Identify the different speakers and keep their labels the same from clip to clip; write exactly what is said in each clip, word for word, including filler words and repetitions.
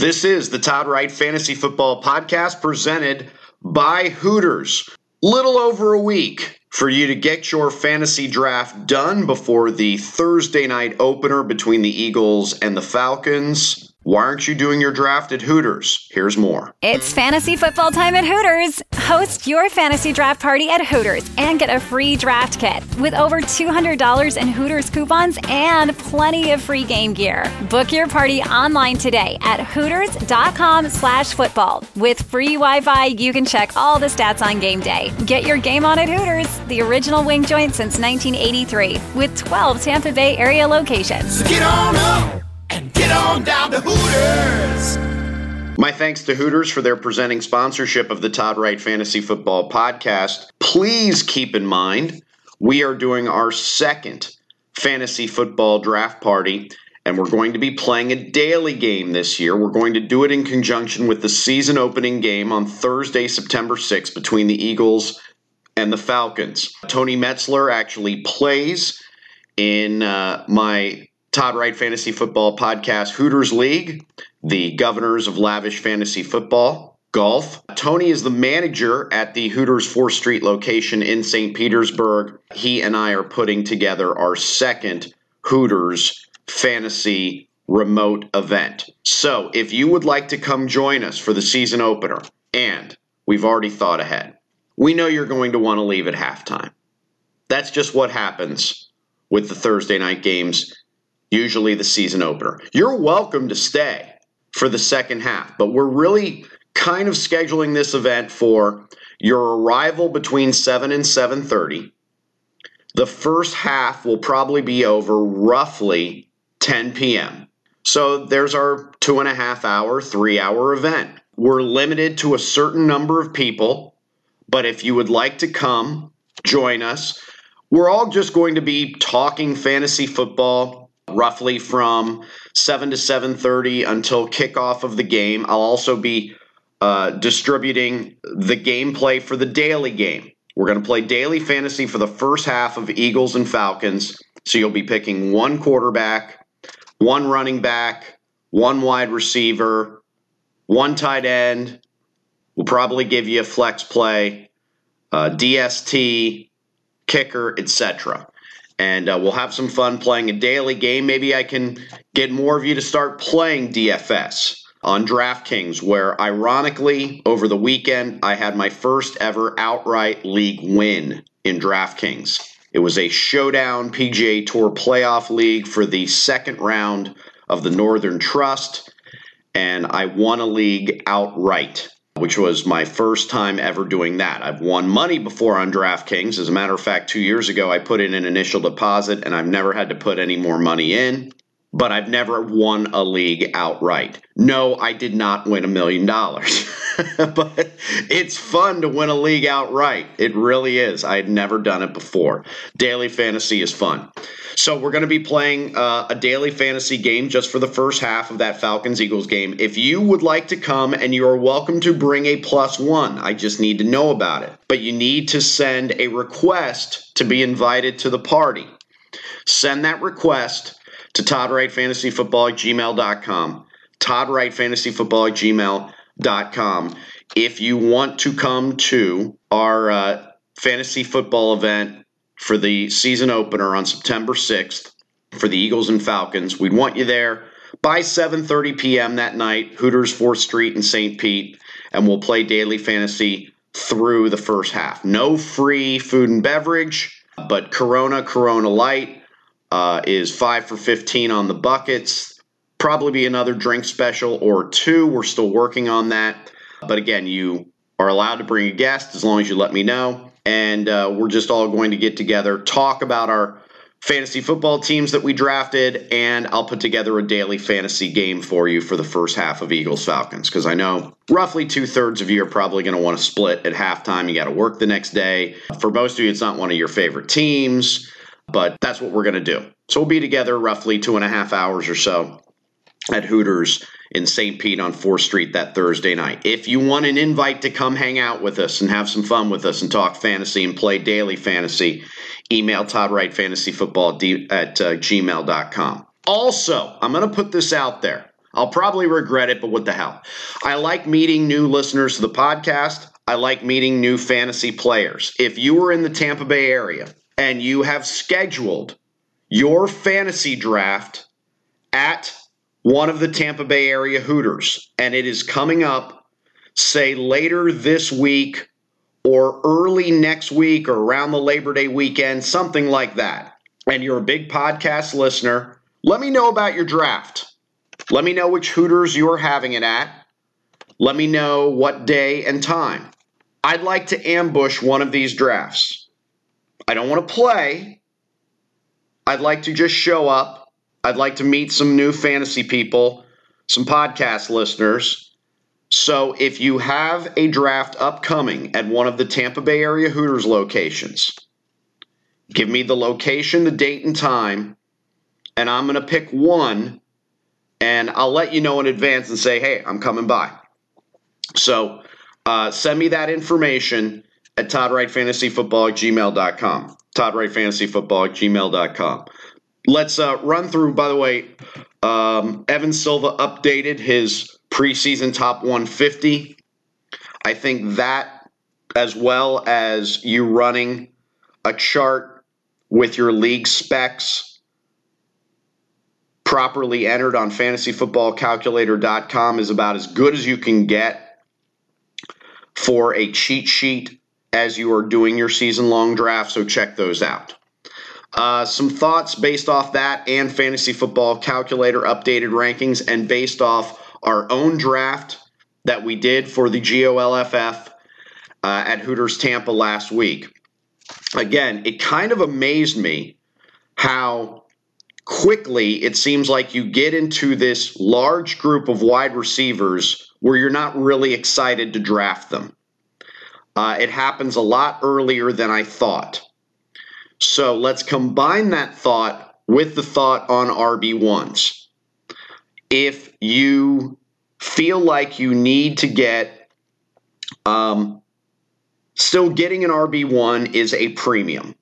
Speaker 1: This is the Todd Wright Fantasy Football Podcast presented by Hooters. Little over a week for you to get your fantasy draft done before the Thursday night opener between the Eagles and the Falcons. Why aren't you doing your draft at Hooters? Here's more.
Speaker 2: It's fantasy football time at Hooters. Host your fantasy draft party at Hooters and get a free draft kit with over two hundred dollars in Hooters coupons and plenty of free game gear. Book your party online today at hooters.com slash football. With free Wi-Fi, you can check all the stats on game day. Get your game on at Hooters, the original wing joint since nineteen eighty-three, with twelve Tampa Bay area locations.
Speaker 3: So get on up and get on down to Hooters.
Speaker 1: My thanks to Hooters for their presenting sponsorship of the Todd Wright Fantasy Football Podcast. Please keep in mind, we are doing our second fantasy football draft party, and we're going to be playing a daily game this year. We're going to do it in conjunction with the season opening game on Thursday, September sixth, between the Eagles and the Falcons. Tony Metzler actually plays in uh, my Todd Wright Fantasy Football Podcast Hooters League, the Governors of Lavish Fantasy Football, Golf. Tony is the manager at the Hooters fourth Street location in Saint Petersburg. He and I are putting together our second Hooters Fantasy remote event. So if you would like to come join us for the season opener, and we've already thought ahead, we know you're going to want to leave at halftime. That's just what happens with the Thursday night games, usually the season opener. You're welcome to stay for the second half, but we're really kind of scheduling this event for your arrival between seven and seven thirty. The first half will probably be over roughly ten p.m. So there's our two and a half hour, three hour event. We're limited to a certain number of people, but if you would like to come join us, we're all just going to be talking fantasy football roughly from seven to seven thirty until kickoff of the game. I'll also be uh, distributing the gameplay for the daily game. We're going to play daily fantasy for the first half of Eagles and Falcons. So you'll be picking one quarterback, one running back, one wide receiver, one tight end. We'll probably give you a flex play, uh, D S T, kicker, et cetera. And uh, we'll have some fun playing a daily game. Maybe I can get more of you to start playing D F S on DraftKings, where ironically, over the weekend, I had my first ever outright league win in DraftKings. It was a showdown P G A Tour playoff league for the second round of the Northern Trust, and I won a league outright, which was my first time ever doing that. I've won money before on DraftKings. As a matter of fact, two years ago, I put in an initial deposit, and I've never had to put any more money in, but I've never won a league outright. No, I did not win a million dollars, but it's fun to win a league outright. It really is. I had never done it before. Daily fantasy is fun. So we're going to be playing uh, a daily fantasy game just for the first half of that Falcons-Eagles game. If you would like to come, and you are welcome to bring a plus one, I just need to know about it. But you need to send a request to be invited to the party. Send that request to Todd Wright Fantasy Football at gmail dot com. Todd Wright Fantasy Football at gmail dot com. If you want to come to our uh, fantasy football event for the season opener on September sixth for the Eagles and Falcons, we'd want you there by seven thirty p.m. that night, Hooters fourth Street in Saint Pete, and we'll play daily fantasy through the first half. No free food and beverage, but Corona, Corona Light, Uh, is five for fifteen on the buckets. Probably be another drink special or two. We're still working on that. But again, you are allowed to bring a guest as long as you let me know. And uh, we're just all going to get together, talk about our fantasy football teams that we drafted, and I'll put together a daily fantasy game for you for the first half of Eagles Falcons, because I know roughly two-thirds of you are probably going to want to split at halftime. You got to work the next day. For most of you, it's not one of your favorite teams, but that's what we're going to do. So we'll be together roughly two and a half hours or so at Hooters in Saint Pete on fourth Street that Thursday night. If you want an invite to come hang out with us and have some fun with us and talk fantasy and play daily fantasy, email Todd Wright Fantasy Football at uh, gmail dot com. Also, I'm going to put this out there. I'll probably regret it, but what the hell? I like meeting new listeners to the podcast. I like meeting new fantasy players. If you are in the Tampa Bay area and you have scheduled your fantasy draft at one of the Tampa Bay area Hooters, and it is coming up, say, later this week or early next week or around the Labor Day weekend, something like that, and you're a big podcast listener, let me know about your draft. Let me know which Hooters you're having it at. Let me know what day and time. I'd like to ambush one of these drafts. I don't want to play. I'd like to just show up. I'd like to meet some new fantasy people, some podcast listeners. So if you have a draft upcoming at one of the Tampa Bay area Hooters locations, give me the location, the date, and time, and I'm going to pick one, and I'll let you know in advance and say, hey, I'm coming by. So uh, send me that information at Todd Wright Fantasy Football at gmail dot com. Todd Wright Fantasy Football at gmail dot com. Let's uh, run through, by the way, um, Evan Silva updated his preseason top one fifty. I think that, as well as you running a chart with your league specs properly entered on fantasy football calculator dot com, is about as good as you can get for a cheat sheet as you are doing your season-long draft, so check those out. Uh, some thoughts based off that and Fantasy Football Calculator updated rankings, and based off our own draft that we did for the G O L F F uh, at Hooters Tampa last week. Again, it kind of amazed me how quickly it seems like you get into this large group of wide receivers where you're not really excited to draft them. Uh, it happens a lot earlier than I thought. So let's combine that thought with the thought on R B ones. If you feel like you need to get, um, still getting an R B one is a premium.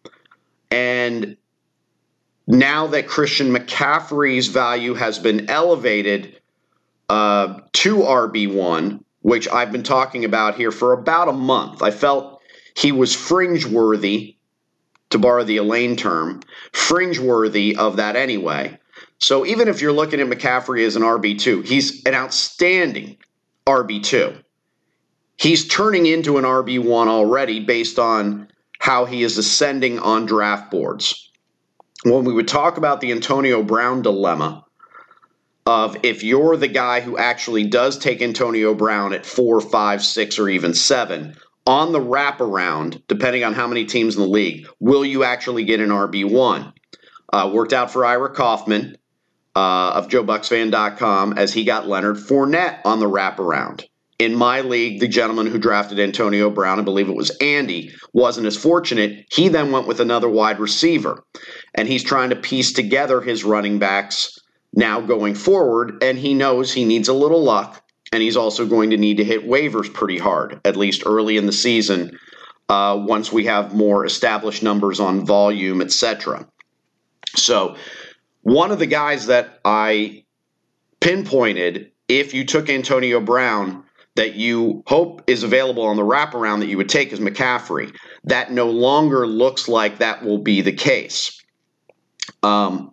Speaker 1: And now that Christian McCaffrey's value has been elevated uh, to R B one, which I've been talking about here for about a month, I felt he was fringe-worthy, to borrow the Elaine term, fringe-worthy of that anyway. So even if you're looking at McCaffrey as an R B two, he's an outstanding R B two. He's turning into an R B one already based on how he is ascending on draft boards. When we would talk about the Antonio Brown dilemma of if you're the guy who actually does take Antonio Brown at four, five, six, or even seven, on the wraparound, depending on how many teams in the league, will you actually get an R B one? Uh, worked out for Ira Kaufman uh, of Joe Bucks Fan dot com as he got Leonard Fournette on the wraparound. In my league, the gentleman who drafted Antonio Brown, I believe it was Andy, wasn't as fortunate. He then went with another wide receiver, and he's trying to piece together his running backs now going forward, and he knows he needs a little luck, and he's also going to need to hit waivers pretty hard, at least early in the season, uh, once we have more established numbers on volume, et cetera. So one of the guys that I pinpointed, if you took Antonio Brown, that you hope is available on the wraparound that you would take is McCaffrey. That no longer looks like that will be the case. Um,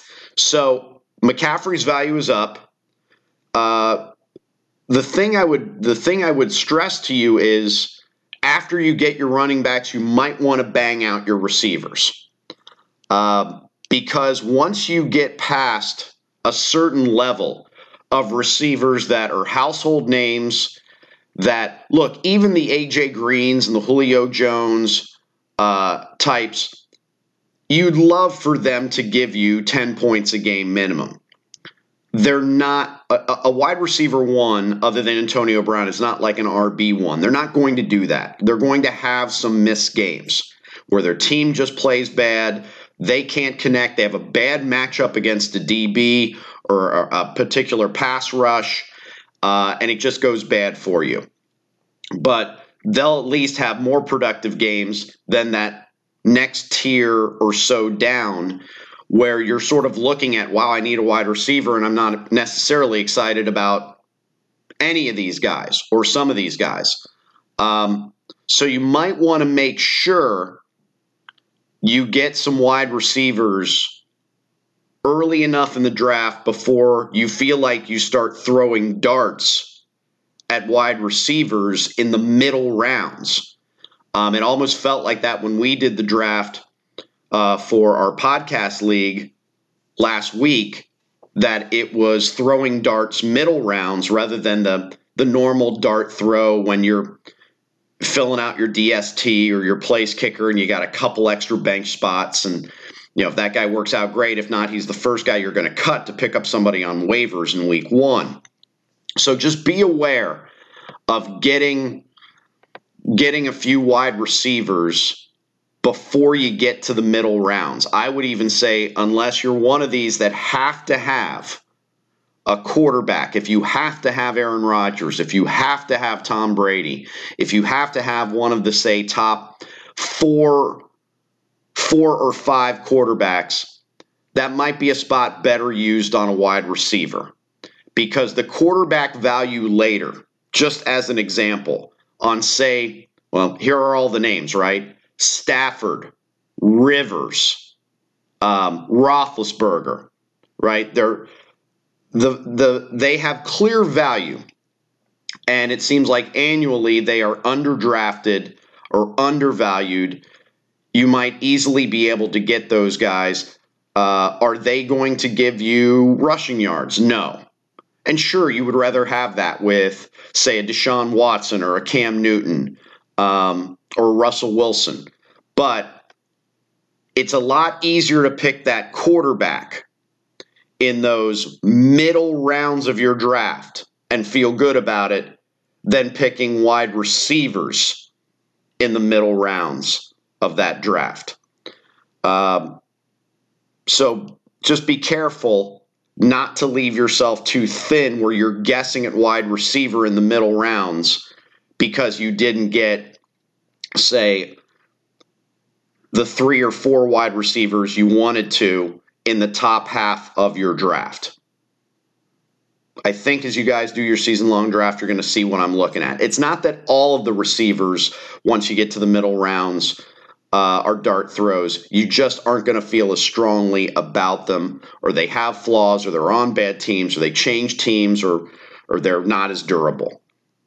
Speaker 1: so McCaffrey's value is up. Uh, the thing I would the thing I would stress to you is after you get your running backs, you might want to bang out your receivers. Uh, because once you get past a certain level of receivers that are household names, that, look, even the A J Greens and the Julio Jones uh, types, you'd love for them to give you ten points a game minimum. They're not a, a wide receiver one other than Antonio Brown is not like an R B one. They're not going to do that. They're going to have some missed games where their team just plays bad. They can't connect. They have a bad matchup against a D B or a, a particular pass rush, uh, and it just goes bad for you. But they'll at least have more productive games than that next tier or so down where you're sort of looking at, wow, I need a wide receiver, and I'm not necessarily excited about any of these guys or some of these guys. Um, so you might want to make sure you get some wide receivers early enough in the draft before you feel like you start throwing darts at wide receivers in the middle rounds. Um, it almost felt like that when we did the draft uh, for our podcast league last week, that it was throwing darts middle rounds rather than the, the normal dart throw when you're filling out your D S T or your place kicker and you got a couple extra bench spots. And, you know, if that guy works out, great. If not, he's the first guy you're going to cut to pick up somebody on waivers in week one. So just be aware of getting getting a few wide receivers before you get to the middle rounds. I would even say, unless you're one of these that have to have a quarterback, if you have to have Aaron Rodgers, if you have to have Tom Brady, if you have to have one of the, say, top four, four or five quarterbacks, that might be a spot better used on a wide receiver. Because the quarterback value later, just as an example, on, say, well, here are all the names, right? Stafford, Rivers, um, Roethlisberger, right? They're the the they have clear value, and it seems like annually they are underdrafted or undervalued. You might easily be able to get those guys. Uh, are they going to give you rushing yards? No. And sure, you would rather have that with, say, a Deshaun Watson or a Cam Newton um, or Russell Wilson. But it's a lot easier to pick that quarterback in those middle rounds of your draft and feel good about it than picking wide receivers in the middle rounds of that draft. Um, so just be careful not to leave yourself too thin where you're guessing at wide receiver in the middle rounds because you didn't get, say, the three or four wide receivers you wanted to in the top half of your draft. I think as you guys do your season-long draft, you're going to see what I'm looking at. It's not that all of the receivers, once you get to the middle rounds, uh, are dart throws. You just aren't going to feel as strongly about them, or they have flaws, or they're on bad teams, or they change teams, or or they're not as durable.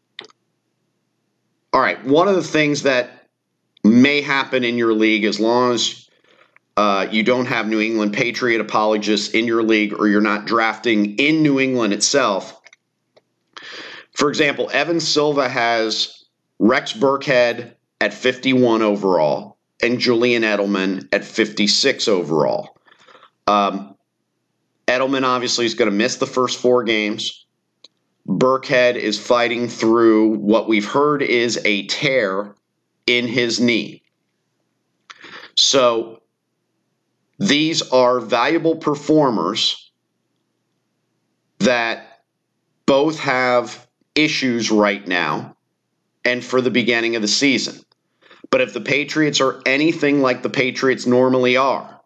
Speaker 1: All right, one of the things that may happen in your league, as long as uh, you don't have New England Patriot apologists in your league, or you're not drafting in New England itself. For example, Evan Silva has Rex Burkhead at fifty-one overall and Julian Edelman at fifty-six overall. Um, Edelman obviously is going to miss the first four games. Burkhead is fighting through what we've heard is a tear in his knee. So these are valuable performers that both have issues right now and for the beginning of the season. But if the Patriots are anything like the Patriots normally are,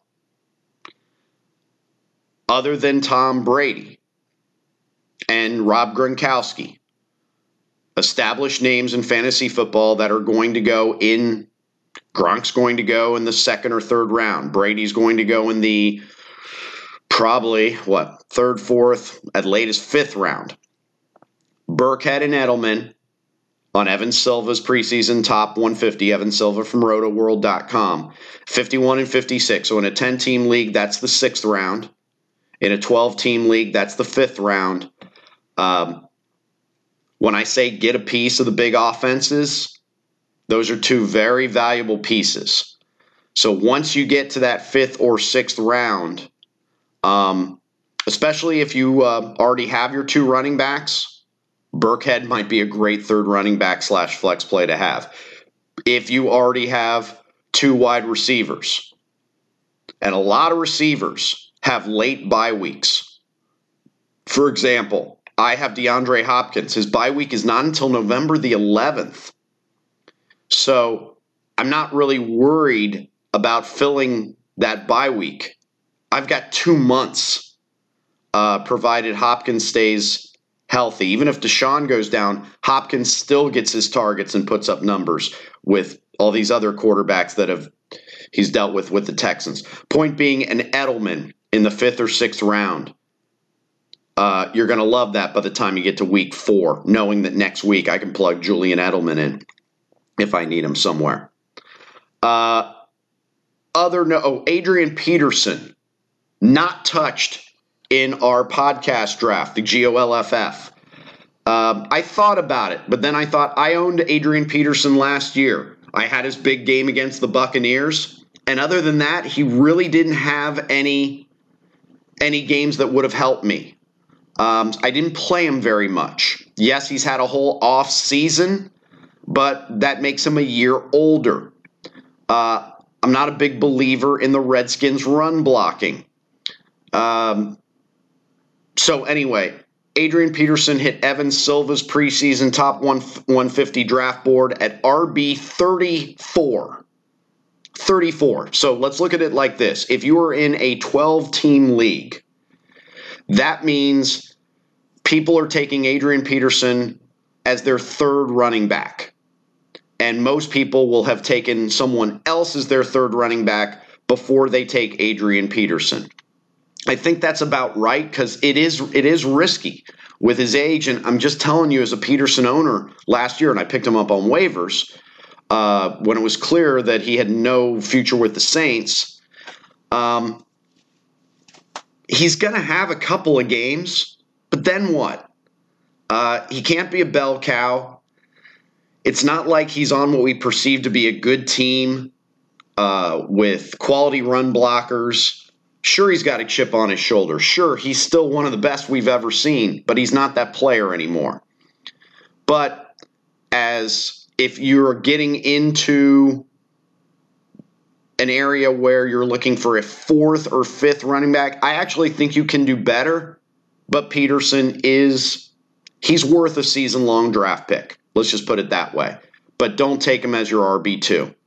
Speaker 1: other than Tom Brady and Rob Gronkowski, established names in fantasy football that are going to go in, Gronk's going to go in the second or third round. Brady's going to go in the probably, what, third, fourth, at latest fifth round. Burkhead and Edelman on Evan Silva's preseason top one fifty, Evan Silva from roto world dot com, fifty-one and fifty-six. So in a ten-team league, that's the sixth round. In a twelve-team league, that's the fifth round. Um, when I say get a piece of the big offenses, those are two very valuable pieces. So once you get to that fifth or sixth round, um, especially if you uh, already have your two running backs, Burkhead might be a great third running back slash flex play to have. If you already have two wide receivers, and a lot of receivers have late bye weeks. For example, I have DeAndre Hopkins. His bye week is not until November the eleventh. So I'm not really worried about filling that bye week. I've got two months, uh, provided Hopkins stays healthy. Even if Deshaun goes down, Hopkins still gets his targets and puts up numbers with all these other quarterbacks that have he's dealt with with the Texans. Point being, an Edelman in the fifth or sixth round. Uh, you're going to love that by the time you get to week four, knowing that next week I can plug Julian Edelman in if I need him somewhere. Uh, other no, oh, Adrian Peterson, not touched in our podcast draft, the G O L F F. Um, I thought about it, but then I thought I owned Adrian Peterson last year. I had his big game against the Buccaneers, and other than that, he really didn't have any any games that would have helped me. Um, I didn't play him very much. Yes, he's had a whole off season, but that makes him a year older. Uh, I'm not a big believer in the Redskins' run blocking. Um, so anyway, Adrian Peterson hit Evan Silva's preseason top one fifty draft board at R B thirty-four. thirty-four. So let's look at it like this. If you are in a twelve-team league, that means people are taking Adrian Peterson as their third running back. And most people will have taken someone else as their third running back before they take Adrian Peterson. I think that's about right because it is it is risky with his age. And I'm just telling you, as a Peterson owner last year, and I picked him up on waivers uh, when it was clear that he had no future with the Saints, um, he's going to have a couple of games, but then what? Uh, he can't be a bell cow. It's not like he's on what we perceive to be a good team uh, with quality run blockers. Sure, he's got a chip on his shoulder. Sure, he's still one of the best we've ever seen, but he's not that player anymore. But as if you're getting into an area where you're looking for a fourth or fifth running back, I actually think you can do better, but Peterson is, he's worth a season-long draft pick. Let's just put it that way. But don't take him as your R B two.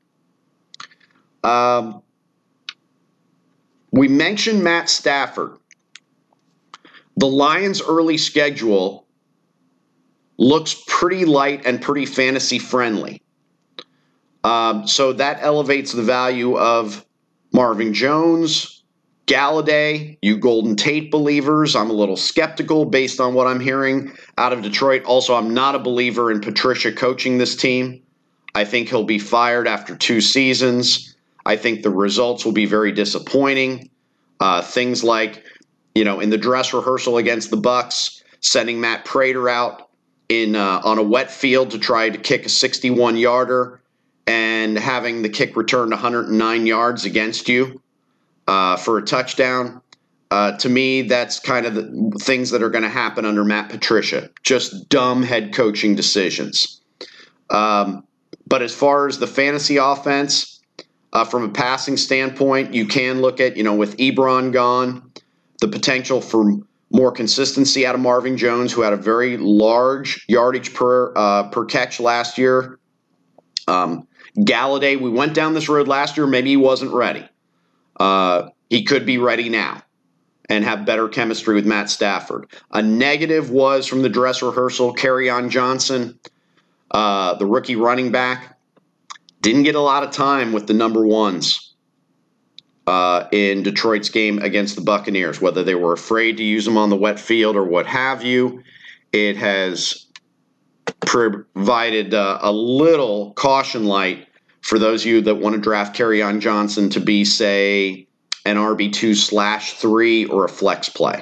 Speaker 1: Um, we mentioned Matt Stafford. The Lions' early schedule looks pretty light and pretty fantasy-friendly. Um, so that elevates the value of Marvin Jones, Galladay, you Golden Tate believers. I'm a little skeptical based on what I'm hearing out of Detroit. Also, I'm not a believer in Patricia coaching this team. I think he'll be fired after two seasons. I think the results will be very disappointing. Uh, things like, you know, in the dress rehearsal against the Bucs, sending Matt Prater out in uh, on a wet field to try to kick a sixty-one yarder and having the kick returned one hundred nine yards against you uh, for a touchdown. Uh, to me, that's kind of the things that are going to happen under Matt Patricia. Just dumb head coaching decisions. Um, but as far as the fantasy offense, uh, from a passing standpoint, you can look at, you know, with Ebron gone, the potential for more consistency out of Marvin Jones, who had a very large yardage per uh, per catch last year. Um, Galladay, we went down this road last year. Maybe he wasn't ready. Uh, he could be ready now and have better chemistry with Matt Stafford. A negative was from the dress rehearsal, Kerryon Johnson, uh, the rookie running back, didn't get a lot of time with the number ones uh, in Detroit's game against the Buccaneers, whether they were afraid to use him on the wet field or what have you. It has provided uh, a little caution light for those of you that want to draft Kerryon Johnson to be, say, an R B two slash three or a flex play.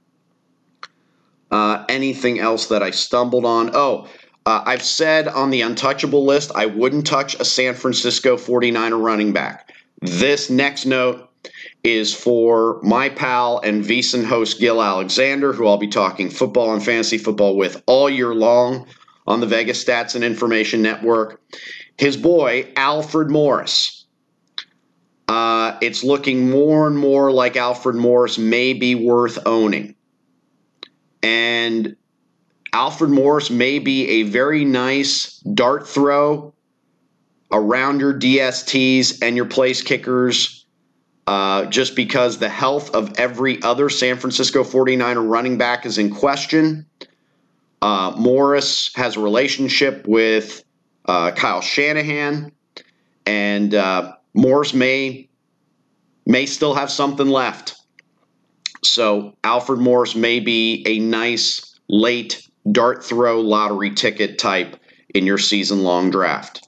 Speaker 1: Uh, anything else that I stumbled on? Oh, uh, I've said on the untouchable list I wouldn't touch a San Francisco forty-niner running back. This next note is for my pal and VSiN host Gil Alexander, who I'll be talking football and fantasy football with all year long on the Vegas Stats and Information Network. His boy, Alfred Morris. Uh, it's looking more and more like Alfred Morris may be worth owning. And Alfred Morris may be a very nice dart throw around your D S Ts and your place kickers uh, just because the health of every other San Francisco forty-niner running back is in question. Uh, Morris has a relationship with uh, Kyle Shanahan, and uh, Morris may may still have something left. So Alfred Morris may be a nice late dart throw lottery ticket type in your season-long draft.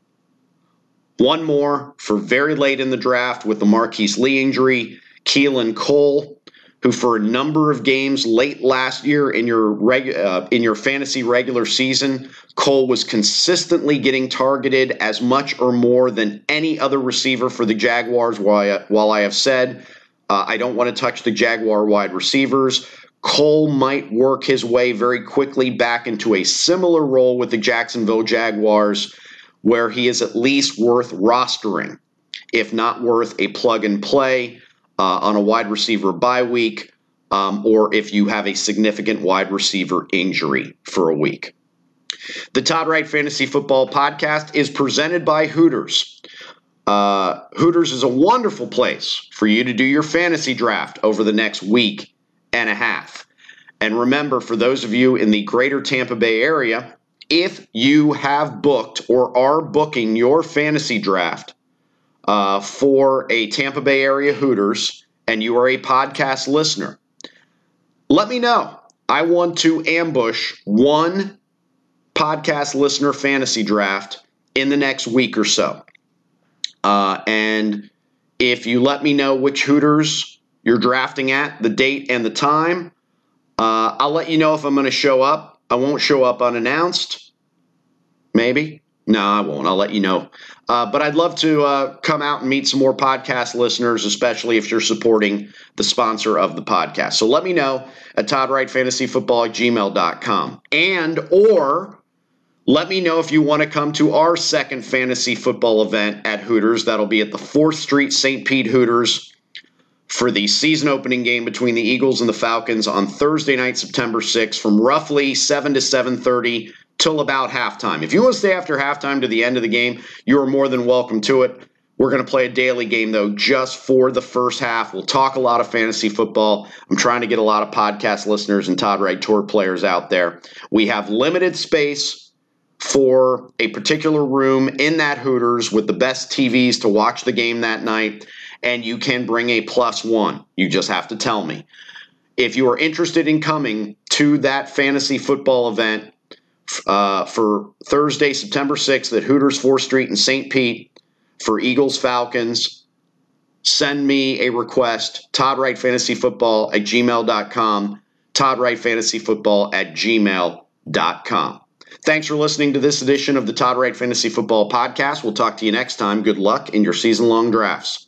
Speaker 1: One more for very late in the draft with the Marquise Lee injury, Keelan Cole, who for a number of games late last year in your reg, uh, in your fantasy regular season, Cole was consistently getting targeted as much or more than any other receiver for the Jaguars. While I, while I have said uh, I don't want to touch the Jaguar wide receivers, Cole might work his way very quickly back into a similar role with the Jacksonville Jaguars, where he is at least worth rostering, if not worth a plug and play uh, on a wide receiver bye week, um, or if you have a significant wide receiver injury for a week. The Todd Wright Fantasy Football Podcast is presented by Hooters. Uh, Hooters is a wonderful place for you to do your fantasy draft over the next week and a half. And remember, for those of you in the greater Tampa Bay area, if you have booked or are booking your fantasy draft uh, for a Tampa Bay area Hooters and you are a podcast listener, let me know. I want to ambush one podcast listener fantasy draft in the next week or so. Uh, and if you let me know which Hooters you're drafting at, the date and the time, uh, I'll let you know if I'm going to show up. I won't show up unannounced. Maybe. No, I won't. I'll let you know. Uh, but I'd love to uh, come out and meet some more podcast listeners, especially if you're supporting the sponsor of the podcast. So let me know at todd wright fantasy football at gmail dot com. And or let me know if you want to come to our second fantasy football event at Hooters. That'll be at the fourth Street Saint Pete Hooters for the season opening game between the Eagles and the Falcons on Thursday night, September sixth, from roughly seven to seven thirty till about halftime. If you want to stay after halftime to the end of the game, you are more than welcome to it. We're going to play a daily game, though, just for the first half. We'll talk a lot of fantasy football. I'm trying to get a lot of podcast listeners and Todd Wright Tour players out there. We have limited space for a particular room in that Hooters with the best T Vs to watch the game that night, and you can bring a plus one. You just have to tell me. If you are interested in coming to that fantasy football event uh, for Thursday, September sixth at Hooters fourth Street in Saint Pete for Eagles Falcons, send me a request, Todd Wright Fantasy Football at gmail dot com, Todd Wright Fantasy Football at gmail dot com. Thanks for listening to this edition of the Todd Wright Fantasy Football Podcast. We'll talk to you next time. Good luck in your season-long drafts.